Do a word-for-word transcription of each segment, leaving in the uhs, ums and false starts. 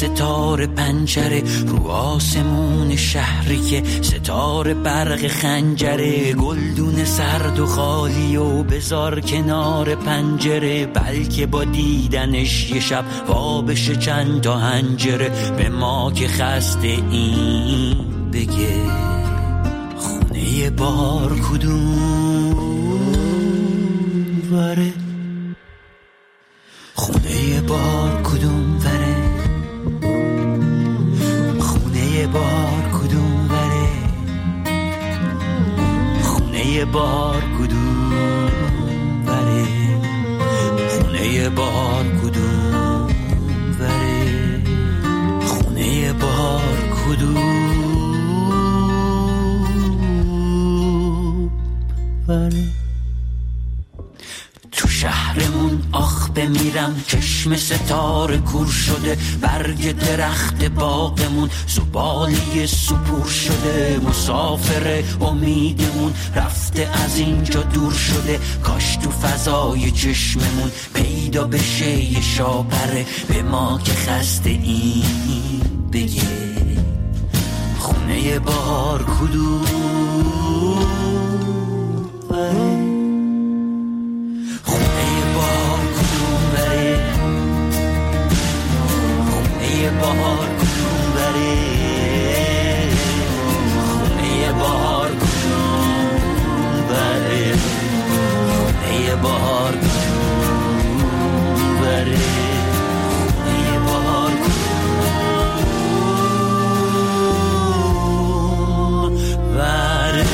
ستاره پنجره رو آسمون شهری که ستاره برق خنجره، گلدون سرد و خالی و بذار کنار پنجره، بلکه با دیدنش یه شب وابش چند تا هنجره. به ما که خسته این بگه خونه بار کدوم وره، خونه بار کدوم وره، خونه بار کدوم وره، خونه بار کدوم وره، خونه بار کدوم وره، خونه بار کدوم وره. تو شهرمون آخ بمیرم، چشم ستاره کور شده، برگ درخت باغمون زباله سپور شده، مسافر امیدمون رفته از اینجا دور شده، کاش تو فضای چشممون پیدا بشه یه شاپره. به ما که خسته این بگه خونه بار کدوم وره، بهار کدوم بره، خونه بهار کدوم بره، خونه بهار کدوم بره، خونه بهار کدوم بره.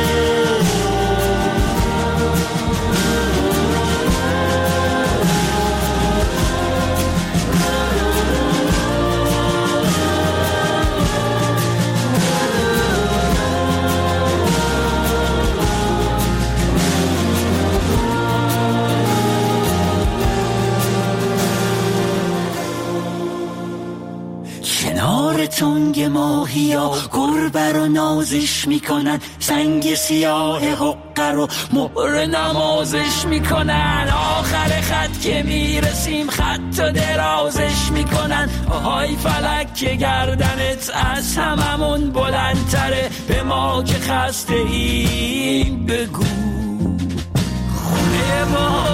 تنگ ماهی ها گربه رو نازش میکنن، سنگ سیاه حقه رو مهر نمازش میکنن، آخر خط که میرسیم خط و درازش میکنن، آهای فلک که گردنت از هممون بلندتره. به ما که خسته ایم بگو خونه ما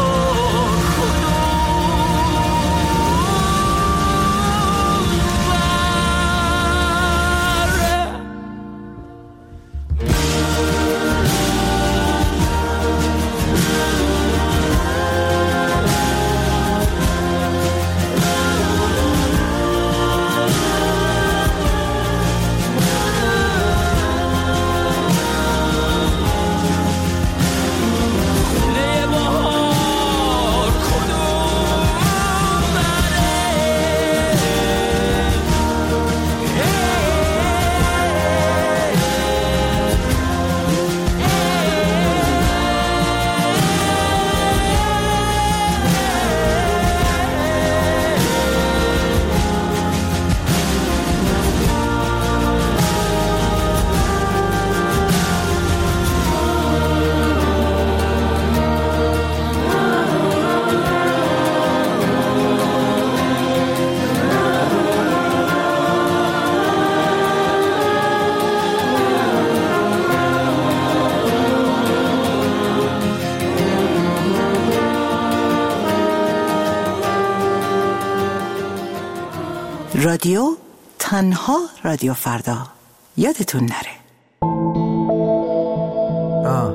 رادیو تنها رادیو فردا، یادتون نره. آه.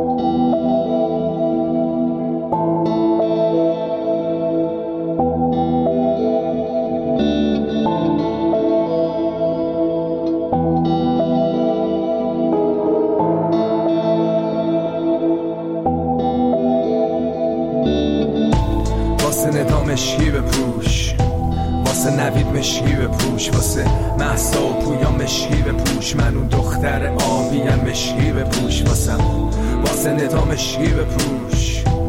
واسه ندا مشکی بپوش، واسه نوید مشکی بپوش، واسه مهسا و پویا مشکی بپوش، من اون دختر آبیم مشکی بپوش، واسه واسه ندا مشکی بپوش،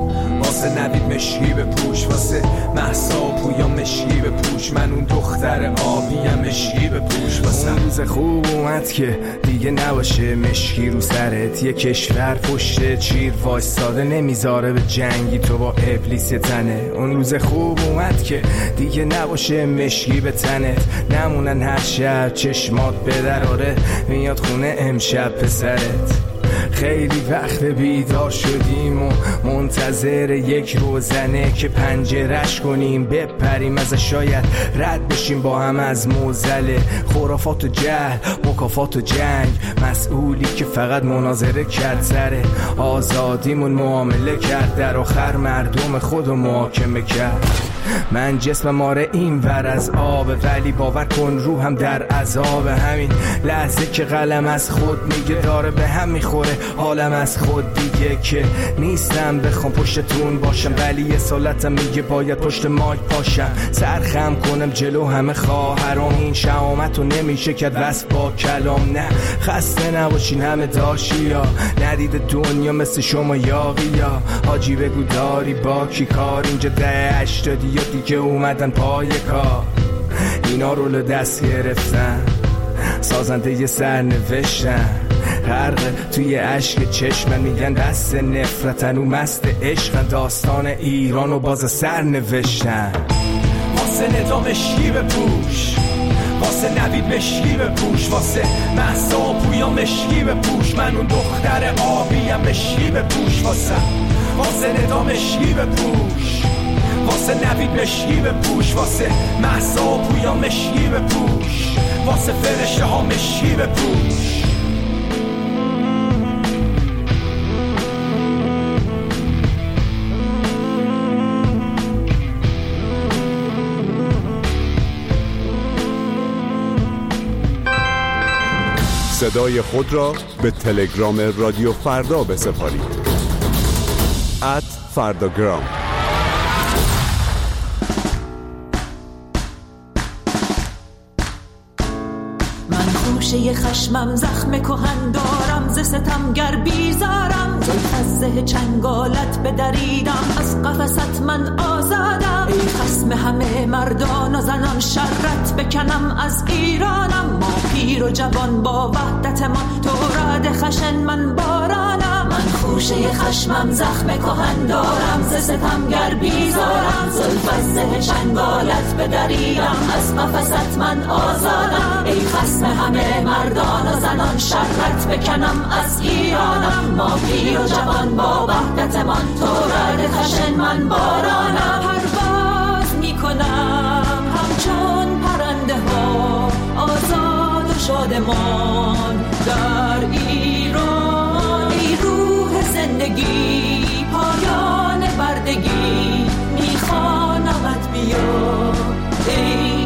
واسه نوید مشکی بپوش، واسه مهسا و پویا مشکی بپوش، من اون دختر آبیم مشکی بپوش. واسه اون روز خوب اومد که دیگه نباشه مشکی رو سرت، یه کشور پشت چیر وایستاده نمیذاره به جنگی تو با ابلیس تنه. اون روز خوب اومد که دیگه نباشه مشکی به تنت، نمونن هر شب چشمات به دراره میاد خونه امشب پسرت. خیلی وقت بیدار شدیم و منتظر یک روزنه که پنجرش کنیم بپریم ازش، شاید رد بشیم با هم از موزله خرافات و جهل، مکافات و جنگ. مسئولی که فقط مناظره کرد سر آزادیمون معامله کرد، در آخر مردم خودو محاکمه کرد. من جسم ماره این ور از آب، ولی باور کن روحم در عذاب. همین لحظه که قلم از خود میگه داره به هم میخوره حالم از خود دیگه، که نیستم بخوام پشتتون باشم ولی یه سالتم میگه باید پشت مایک پاشم. سرخم کنم جلو همه خواهرام، این شهامت رو نمیشه کرد وصف با کلام. نه خسته نباشین همه داشی ها، ندید دنیا مثل شما یاقی یا حاجی بگو داری با کی کار. اینجا ده هشتادی یا دیگه اومدن پای کار، اینا رو دست گرفتن سازنده یه سر نوشتن، غرق توی عشق چشمن میگن دست نفرتن و مست عشقن، داستان ایران و باز سر نوشتن. واسه ندا مشکی بپوش، واسه نوید مشکی بپوش، واسه مهسا و پویا مشکی بپوش، من اون دختر آبیم مشکی بپوش. واسه واسه ندا مشکی بپوش، واسه نوید مشکی بپوش، واسه مهسا و پویا مشکی بپوش، واسه فرشته ها مشکی بپوش. صدای خود را به تلگرام رادیو فردا بسپارید. ات فرداگرام. خوشه خشمم زخم کهن دارم، ز ستمگر بیزارم، زلف از زه چنگالت بدریدم، از قفست من آزادم. ای خصم همه مردان و زنان شرت بکنم از ایرانم، ما پیر و جوان با وحدت ما تو رد خشن من بارانم. من خوشه خشمم زخم کهن دارم، ز ستمگر بیزارم، زلف از زه چنگالت بدریدم، از قفست من آزادم. ای خصم همه مردان و زنان شرت بکنم از ایرانم، ما پیر و جوان با وحدت من تو رد خشن من بارانم. پرواز میکنم همچون پرنده ها آزاد و شادمان در ایران. ای روح زندگی پایان بردگی میخوانمت بیا ای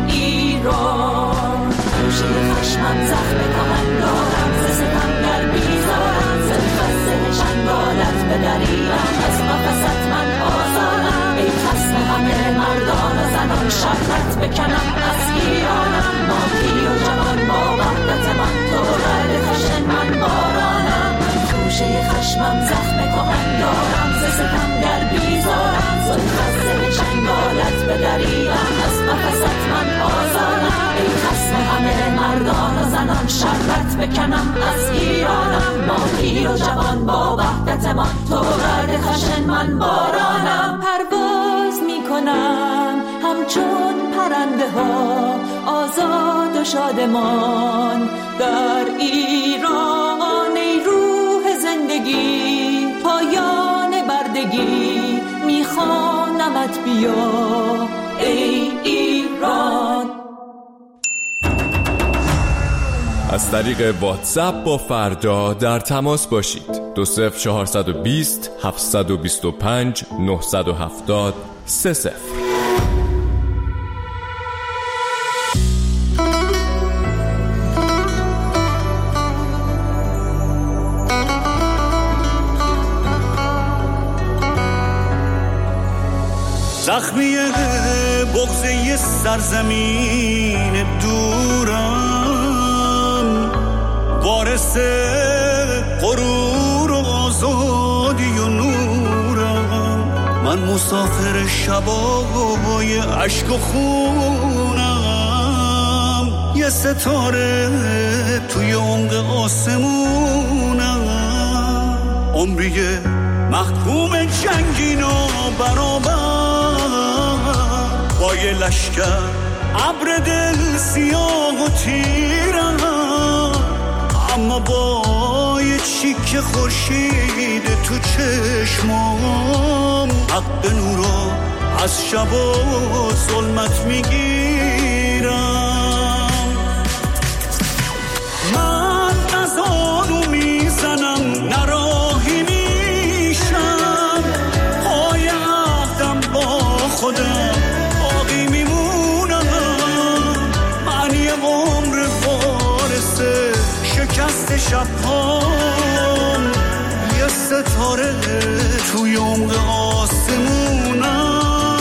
ایران. خوشه خشمم زخم کهن دارم، ز ستمگر بیزارم، زلف از زه چنگالت بدریدم، از قفست من آزادم. ای خصم همه مردان و زنان شرت بکنم از ایرانم، ما پیر و جوان با وحدت من تو رد خشن من بارانم. خوشه خشمم زخم کهن دارم، ز ستمگر بیزارم، زلف از زه چنگالت بدریدم، از قفست من آزادم. ای خصم همه مردان و زنان شرت بکنم از ایرانم، ما پیر و جوان با وحدت من تو رد خشن من بارانم. پرواز میکنم همچون پرنده ها آزاد و شادمان در ایران. ای روح زندگی پایان بردگی میخوانمت بیا ای ایران. از طریق واتساپ با فردا در تماس باشید. دو صفر چهارصد و بیست هفتصد و بیست و پنج نهصد و هفتاد سه صفر. زخمی بغضه سرزمین دورم، وارث غرور و آزادی و نورم. من مسافر شبای عشق و خونم، یه ستاره توی عمق آسمونم، عمری محکوم جنگین و برابر با یه لشکر ابر دل سیاه و تیرم، اما با یه چیک خورشید تو چشمام حق نورو از شب و ظلمت میگیرم. من نزانو میزنم نراهی میشم، پای عهدم با خودم باقی میمونم. من یه عمر وارث شکست شبهام، یه ستاره توی عمق آسمونم.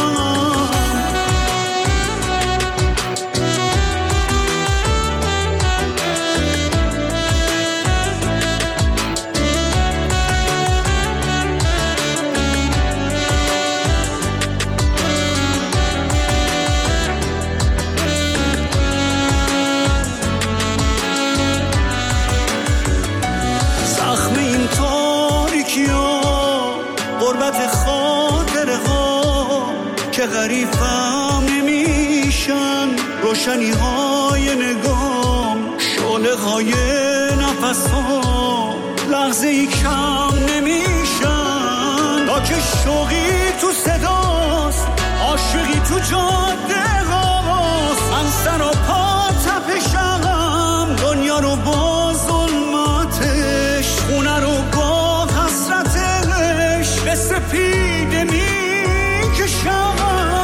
که غریبم نمیشن روشنی های نگام، شعله های نفس ها لحظه ای کم نمیشن. تا که شوقی تو صداست، عاشقی تو جاده هاست، من سر و پا تپشم، دنیا رو با ظلمتش، خونه رو با حسرتش به سپیده میکشم.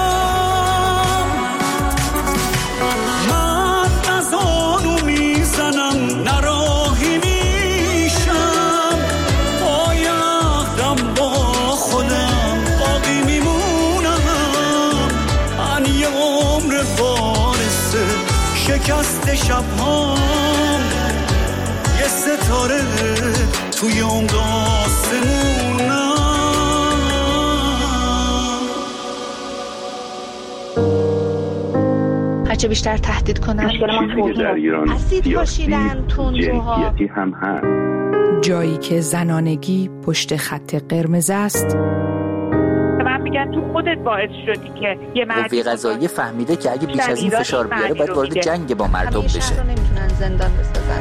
نراهی میشم، پای عهدم با خودم باقی میمونم. من یه عمر وارث شکست شبهام، یه ستاره توی عمق آسمونم. هرچه بیشتر تهدید کنن اسید پاشیدن تندروها هم هست. جایی که زنانگی پشت خط قرمز است. من میگن تو خودت باعث شدی که یه مردی قوه قضاییه فهمیده که اگه بیش از این فشار بیاره باید وارد جنگ با مردم بشه. همیشه رو نمیتونن زندان بسازن.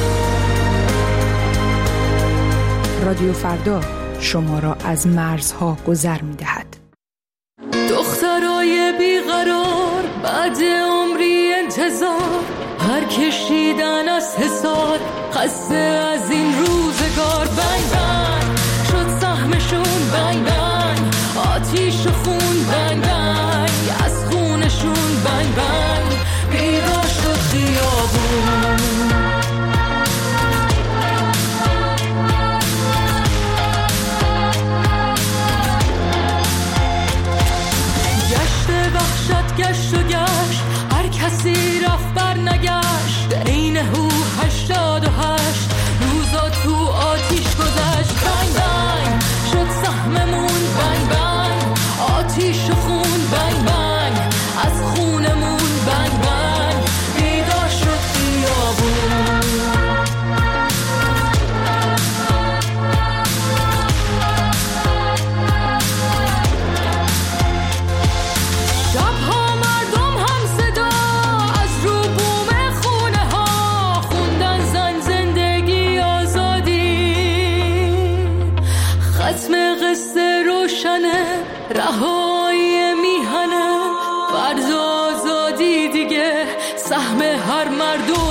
رادیو فردا شما را از مرزها گذر میدهد. دخترای بیقرار بعد عمری انتظار، هر کشیدن از حسار، خسته از این روزگار. بنگ بنگ شد سهمشون، بنگ بنگ آتیش و خون، بنگ بنگ از خونشون، بنگ بنگ بیدار شد خیابون. گشت و گشت هر کسی رفت بر نگشت، عین هو هشتاد و هشت روزا تو آتیش گذشت. بنگ بنگ شد سهممون، بنگ بنگ آتیش و خون، بنگ بنگ از خونمون، بنگ بنگ بیدار شد خیابون. رهایی میهنه فرض آزادی دیگه، سهم هر مردم